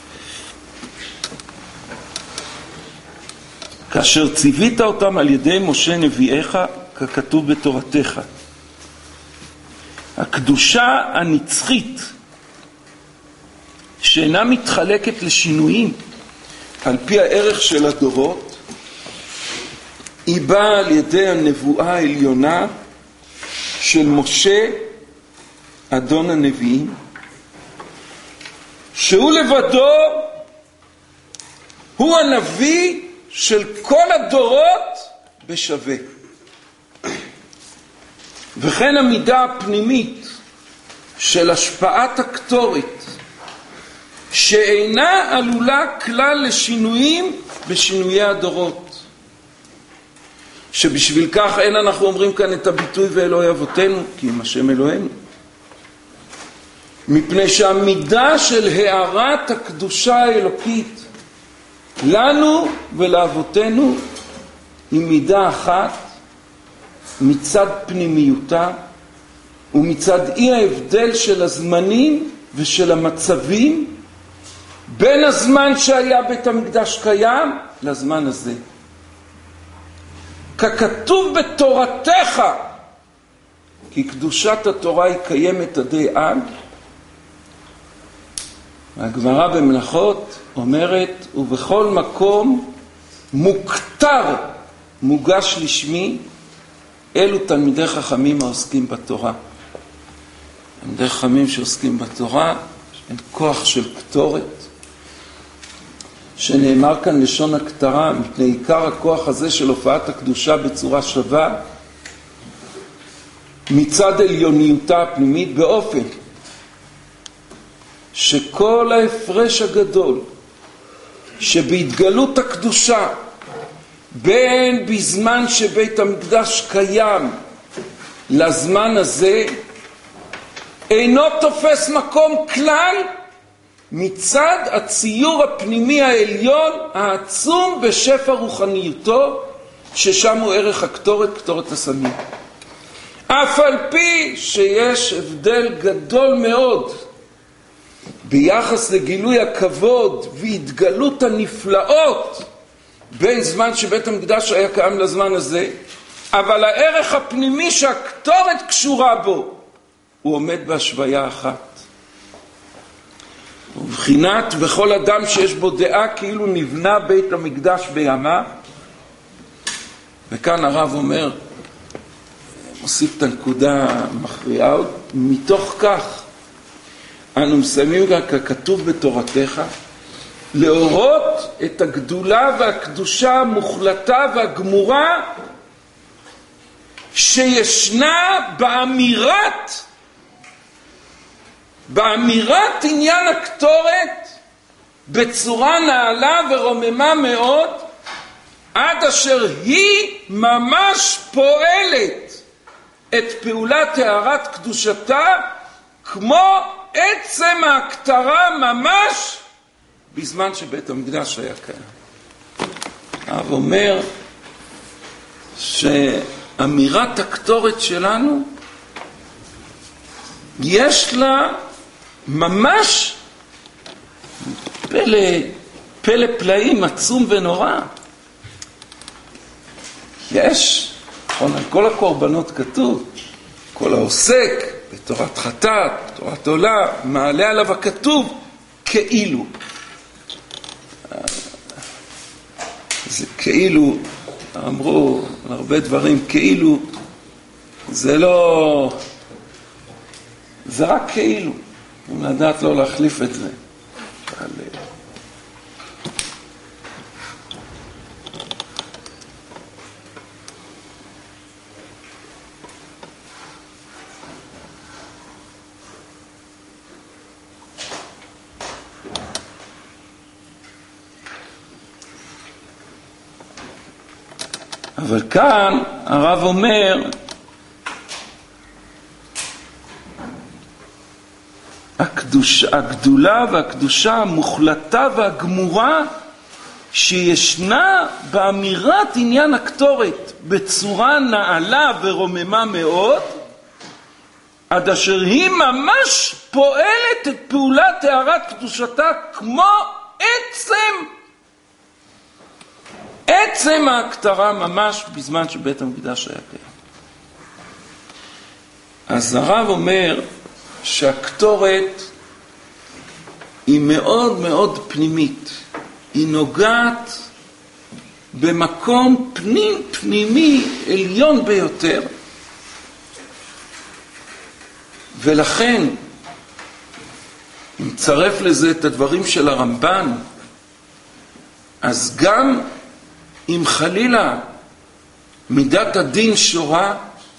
כאשר ציווית אותם על ידי משה נביאיך ככתוב בתורתך. הקדושה הנצחית שאינה מתחלקת לשינויים על פי הערך של הדורות, היא באה על ידי הנבואה העליונה של משה אדון הנביאים, שהוא לבדו הוא הנביא של כל הדורות בשווה. וכן המידה הפנימית של השפעת הקטורת שאינה עלולה כלל לשינויים בשינויי הדורות, שבשביל כך אין אנחנו אומרים כאן את הביטוי ואלוהי אבותינו, כי אם השם אלוהינו, מפני שהמידה של הערת הקדושה האלוקית לנו ולאבותינו היא מידה אחת מצד פנימיותה ומצד אי ההבדל של הזמנים ושל המצבים בין הזמן שהיה בית המקדש קיים לזמן הזה. ככתוב בתורתך, כי קדושת התורה היא קיימת עדי עד. הגמרא במלאכות אומרת, ובכל מקום מוכתר מוגש לשמי, אלו תלמידי חכמים העוסקים בתורה. תלמידי חכמים שעוסקים בתורה, אין כוח של קטורת, שנאמר כאן לשון הכתרה, מפני עיקר הכוח הזה של הופעת הקדושה בצורה שווה, מצד עליוניותה הפנימית, באופן שכל ההפרש הגדול שבהתגלות הקדושה בין בזמן שבית המקדש קיים לזמן הזה אינו תופס מקום כלל מצד הציור הפנימי העליון העצום בשפע רוחניותו, ששם הוא ערך הקטורת, קטורת הסמים. אף על פי שיש הבדל גדול מאוד ביחס לגילוי הכבוד והתגלות הנפלאות בין זמן שבית המקדש היה קיים לזמן הזה, אבל הערך הפנימי שהקטורת קשורה בו הוא עומד בהשוויה אחת. ובחינת בכל אדם שיש בו דעה כאילו נבנה בית המקדש בימה. וכאן הרב אומר, מוסיף את הנקודה המכריעה, מתוך כך אנו מסיימים גם ככתוב בתורתך, להורות את הגדולה והקדושה המוחלטה והגמורה שישנה באמירת עניין הקטורת בצורה נעלה ורוממה מאוד, עד אשר היא ממש פועלת את פעולת הערת קדושתה כמו עצם ההקטרה ממש בזמן שבית המקדש היה קיים. הרב אומר שאמירת הקטורת שלנו יש לה ממש פלא פלאים עצום ונורא. יש, על כל הקורבנות כתוב, כל העוסק בתורת חטאת, בתורת עולה, מעלה עליו הכתוב כאילו. זה כאילו, אמרו הרבה דברים כאילו, זה לא, זה רק כאילו, אם לדעת לא להחליף את זה. אבל כאן הרב אומר, הגדולה והקדושה המוחלטה והגמורה שישנה באמירת עניין הקטורת בצורה נעלה ורוממה מאוד, עד אשר היא ממש פועלת את פעולת טהרת קדושתה כמו עצם ההקטרה ממש בזמן שבית המקדש היה קיים. אז הרב אומר שהקטורת היא מאוד מאוד פנימית. היא נוגעת במקום פנימי עליון ביותר. ולכן, אם צרף לזה את הדברים של הרמב"ן, אז גם אם חלילה מידת הדין שורה,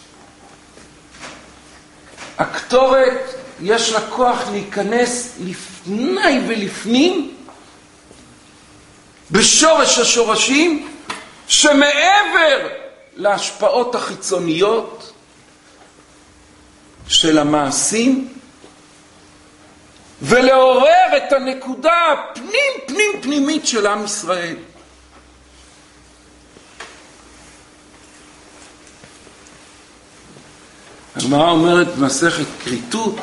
הקטורת יש לה כוח להיכנס לפני ולפנים, בשורש השורשים, שמעבר להשפעות החיצוניות של המעשים, ולעורר את הנקודה פנימית של עם ישראל. הגמרא אומרת במסכת כריתות,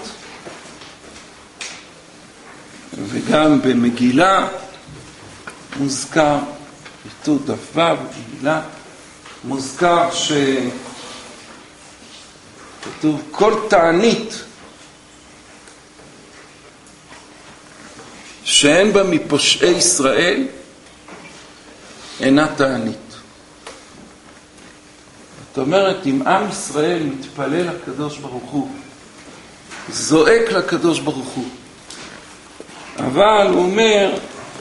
וגם במגילה מוזכר, כריתות דף ו' במגילה, מוזכר שכתוב כל תענית שאין בה מפושעי ישראל אינה תענית. זאת אומרת, אם עם ישראל מתפלל לקדוש ברוך הוא, זועק לקדוש ברוך הוא, אבל הוא אומר,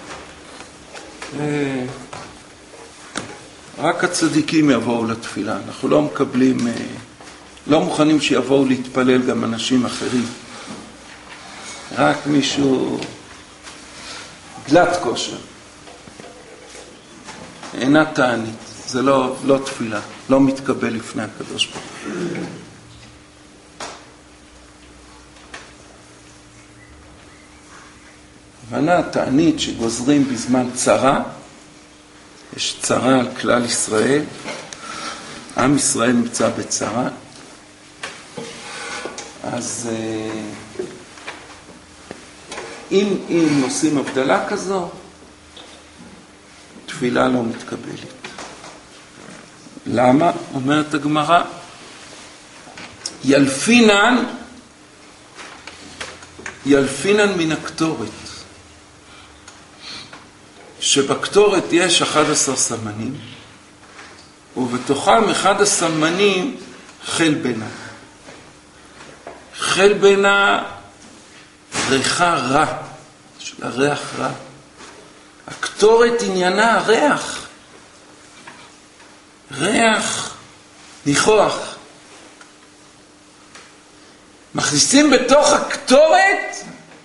רק הצדיקים יבואו לתפילה. אנחנו לא מקבלים, לא מוכנים שיבואו להתפלל גם אנשים אחרים. רק מישהו גלת כושר. אינה תענית. זה לא תפילה. לא מתקבל לפני הקדוש ברוך הוא. הבנה תענית שגוזרים בזמן צרה, יש צרה על כלל ישראל, עם ישראל נמצא בצרה, אז אם עושים הבדלה כזו, תפילה לא מתקבלת. למה? אומרת הגמרא, ילפינן מן הקטורת. שבקטורת יש 11 סמנים, ובתוכם אחד הסמנים חל בינה. חל בינה ריחה רע, של הריח רע. הקטורת עניינה הריח. ריח ניחוח. מכניסים בתוך הקטורת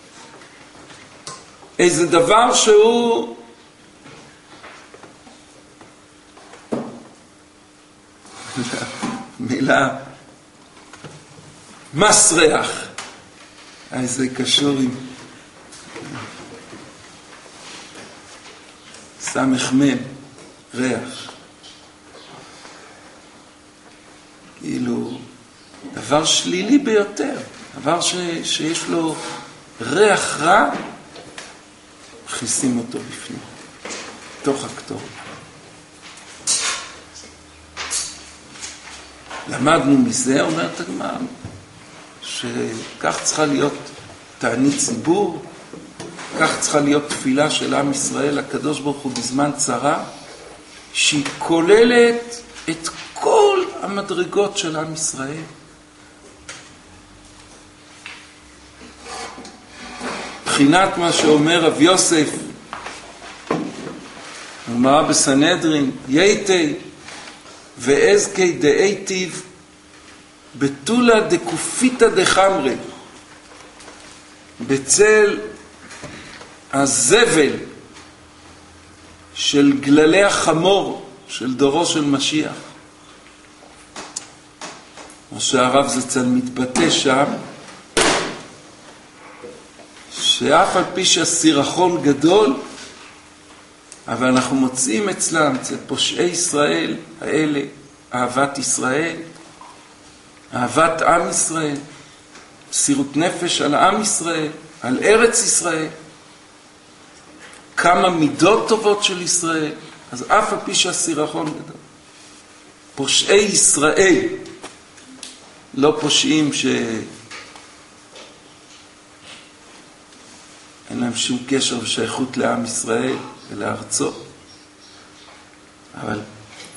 איזה דבר שהוא מילה מסריח. זה קשור עם סמ"ם, ריח. כאילו דבר שלילי ביותר, דבר שיש לו ריח רע, מכניסים אותו בפנים, תוך הקטורת. למדנו מזה, אומרת הגמרא, שכך צריכה להיות תענית ציבור, כך צריכה להיות תפילה של עם ישראל לקדוש ברוך הוא בזמן צרה, שהיא כוללת את כל המדרגות של עם ישראל. בחינת מה שאומר רב יוסף, הגמרא בסנהדרין, יתי ואזקי דאיטיב בתולה דקופיתא דחמרי, בצל הזבל של גללי החמור של דורו של משיח. מה שהרב זצ"ל מתבטא שם, שאף על פי שהסירחון גדול, אבל אנחנו מוצאים אצלם, אצל פושעי ישראל האלה, אהבת ישראל, אהבת עם ישראל, מסירות נפש על עם ישראל, על ארץ ישראל, כמה מידות טובות של ישראל, אז אף על פי שהסירחון גדול. פושעי ישראל, לא פושעים שאין להם שום קשר ושייכות לעם ישראל ולארצו. אבל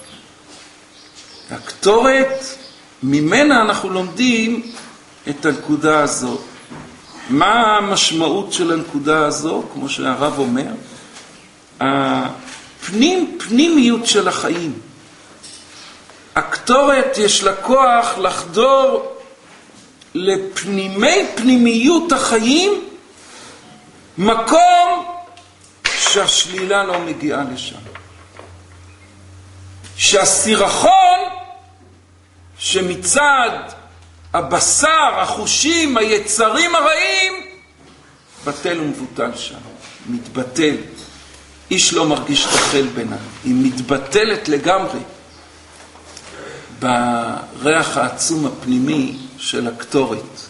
הקטורת, ממנה אנחנו לומדים את הנקודה הזו. מה המשמעות של הנקודה הזו? כמו שהרב אומר, הפנימיות של החיים. הקטורת יש לה כוח לחדור לפנימי פנימיות החיים, מקום שהשלילה לא מגיעה לשם. שהסירחון שמצד הבשר, החושים, היצרים הרעים, בטל ומבוטל שם, מתבטל. איש לא מרגיש תחל בינה, היא מתבטלת לגמרי בריח העצום הפנימי של הקטורת.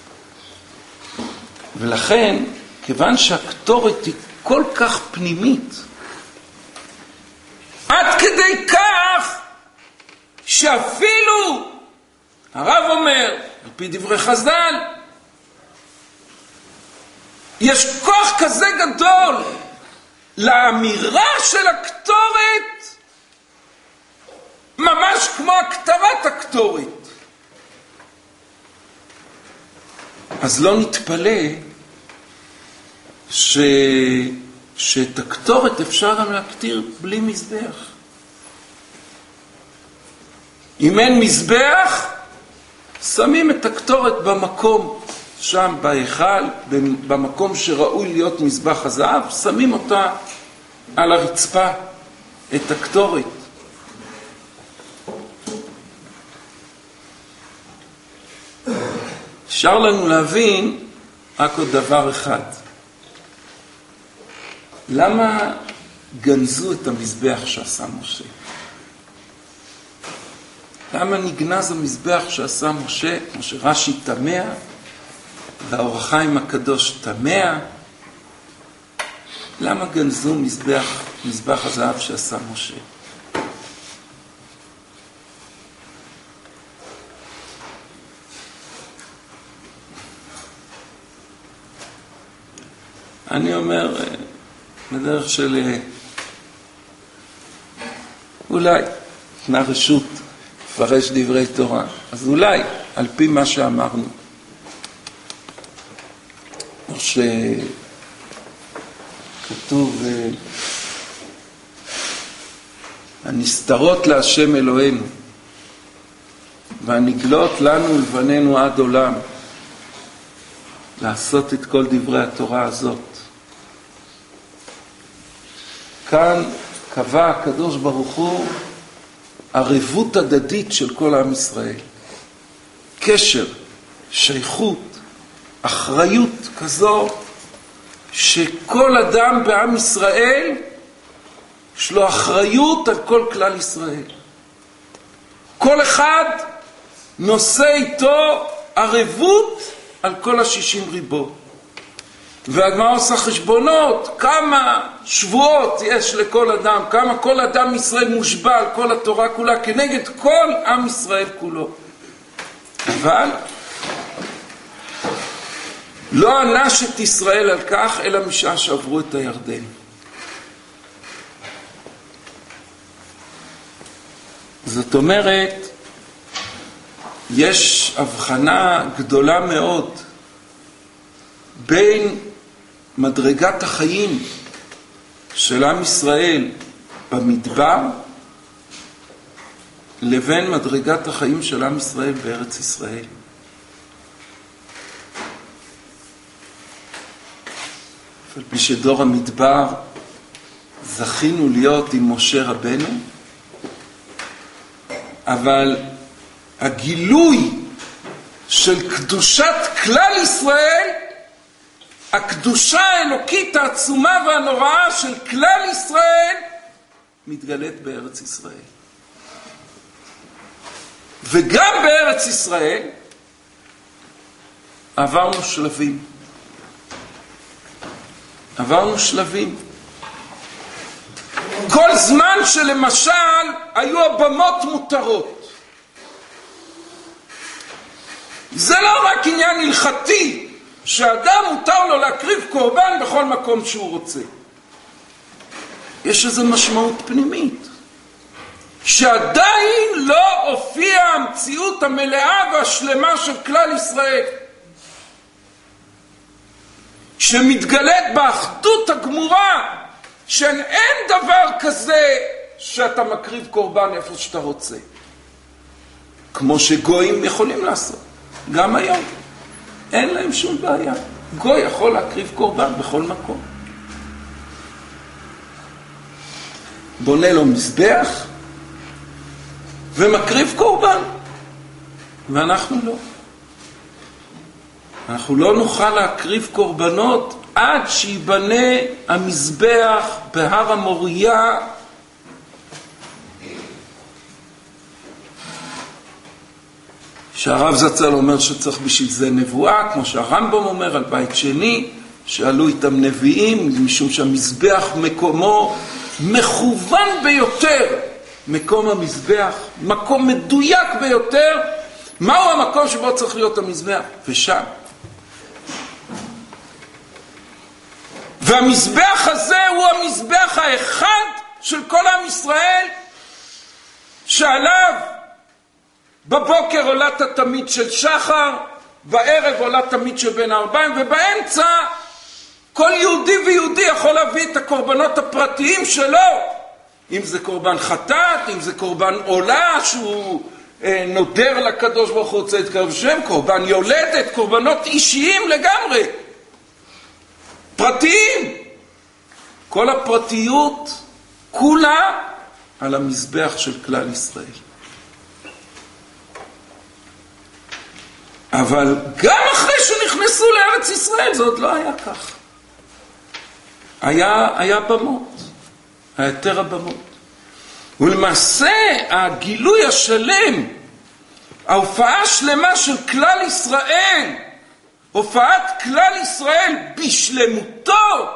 ולכן, כיוון שהקטורת היא כל כך פנימית, עד כדי כך שאפילו הרב אומר, על פי דברי חז"ל, יש כוח כזה גדול לאמירה של הקטורת, ממש כמו הכתרת הקטורת. אז לא נתפלא שאת הקטורת אפשר גם להקטיר בלי מזבח. אם אין מזבח, שמים את הקטורת במקום, שם בהיכל, במקום שראוי להיות מזבח הזהב, שמים אותה על הרצפה, את הקטורת. אפשר לנו להבין רק עוד דבר אחד. למה גנזו את המזבח שעשה משה? למה נגנז המזבח שעשה משה? כמו שרש"י תמה, והאור החיים הקדוש תמה. למה גנזו מזבח הזהב שעשה משה? אני אומר, בדרך של אולי, נתנה רשות לפרש דברי תורה, אז אולי, על פי מה שאמרנו, או שכתוב, הנסתרות להשם אלוהינו, והנגלות לנו ולבנינו עד עולם, לעשות את כל דברי התורה הזאת. כאן קבע הקדוש ברוך הוא ערבות הדדית של כל עם ישראל. קשר, שייכות, אחריות כזו, שכל אדם בעם ישראל יש לו אחריות על כל כלל ישראל. כל אחד נושא איתו ערבות על כל 60 ריבו. והגמרא עושה חשבונות, כמה שבועות יש לכל אדם, כמה כל אדם ישראל מושבע על כל התורה כולה, כנגד כל עם ישראל כולו. אבל לא ענש את ישראל על כך, אלא משעה שעברו את הירדן. זאת אומרת, יש הבחנה גדולה מאוד בין מדרגת החיים של עם ישראל במדבר לבין מדרגת החיים של עם ישראל בארץ ישראל. על פי שדור המדבר זכינו להיות עם משה רבנו, אבל הגילוי של קדושת כלל ישראל הקדושה האלוקית העצומה והנוראה של כלל ישראל מתגלית בארץ ישראל. וגם בארץ ישראל עברנו שלבים. כל זמן שלמשל היו הבמות מותרות. זה לא רק עניין הלכתי, שאדם מותר לו להקריב קורבן בכל מקום שהוא רוצה. יש איזו משמעות פנימית. שעדיין לא הופיעה המציאות המלאה והשלמה של כלל ישראל. שמתגלית באחדות הגמורה, שאין דבר כזה שאתה מקריב קורבן איפה שאתה רוצה. כמו שגויים יכולים לעשות. גם היום. אין להם שום בעיה. גוי יכול להקריב קורבן בכל מקום. בונה לו מזבח ומקריב קורבן. ואנחנו לא. אנחנו לא נוכל להקריב קורבנות עד שיבנה המזבח בהר המוריה. שהרב זצ"ל אומר שצריך בשביל זה נבואה, כמו שהרמב"ם אומר על בית שני, שעלו איתם נביאים, משום שהמזבח מקומו מכוון ביותר. מקום המזבח, מקום מדויק ביותר. מהו המקום שבו צריך להיות המזבח? ושם. והמזבח הזה הוא המזבח האחד של כל עם ישראל, שעליו בבוקר עולה תמיד של שחר, בערב עולה תמיד של בין הארבעים, ובאמצע כל יהודי ויהודי יכול להביא את הקורבנות הפרטיים שלו. אם זה קורבן חטאת, אם זה קורבן עולה שהוא נודר לקדוש ברוך הוא רוצה להתקרב שם, קורבן יולדת, קורבנות אישיים לגמרי. פרטיים. כל הפרטיות כולה על המזבח של כלל ישראל. אבל גם אחרי שנכנסו לארץ ישראל זה עוד לא היה כך. היה במות. היה יותר הבמות. ולמעשה הגילוי השלם, ההופעה השלמה של כלל ישראל, הופעת כלל ישראל בשלמותו,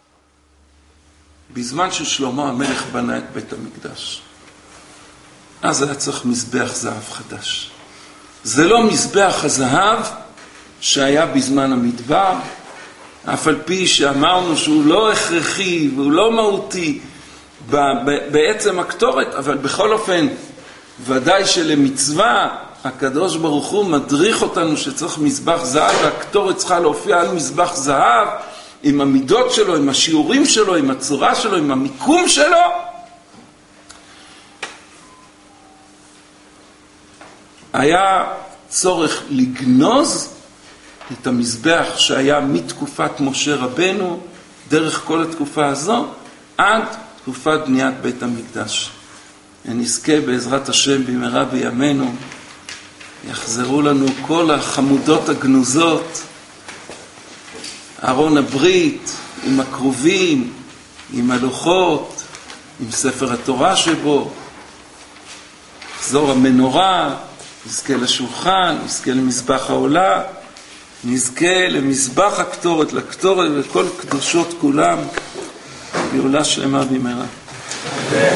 בזמן ששלמה המלך בנה את בית המקדש. אז היה צריך מזבח זהב חדש. זה לא מזבח הזהב שהיה בזמן המדבר, אף על פי שאמרנו שהוא לא הכרחי והוא לא מהותי בעצם הקטורת, אבל בכל אופן ודאי שלמצווה הקדוש ברוך הוא מדריך אותנו שצריך מזבח זהב, והקטורת צריכה להופיע על מזבח זהב עם המידות שלו, עם השיעורים שלו, עם הצורה שלו, עם המיקום שלו. היה צורך לגנוז את המזבח שהיה מתקופת משה רבנו דרך כל התקופה הזו עד תקופת בניית בית המקדש. ונזכה בעזרת השם במהרה בימינו, יחזרו לנו כל החמודות הגנוזות, ארון הברית עם הכרובים, עם הלוחות, עם ספר התורה שבו, יחזור המנורה, נזכה לשולחן, נזכה למזבח העולה, נזכה למזבח הקטורת, לקטורת וכל קדושות כולם, גאולה שלמה במהרה.